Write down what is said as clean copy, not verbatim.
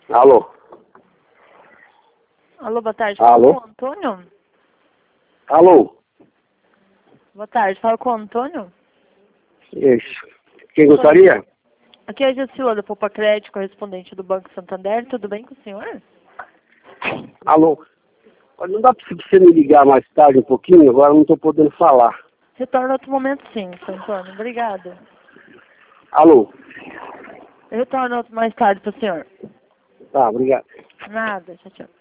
Alô? Alô, boa tarde. Alô? Fala com o Antônio? Alô? Boa tarde, fala com o Antônio? Isso. Quem gostaria? Aqui é a Gessila do Poupa Crédito, correspondente do Banco Santander. Tudo bem com o senhor? Alô? Olha, não dá pra você me ligar mais tarde um pouquinho? Agora eu não estou podendo falar. Retorno outro momento sim, seu Antônio. Obrigada. Alô? Eu retorno mais tarde para o senhor. Tá, obrigado. Nada, tchau, tchau.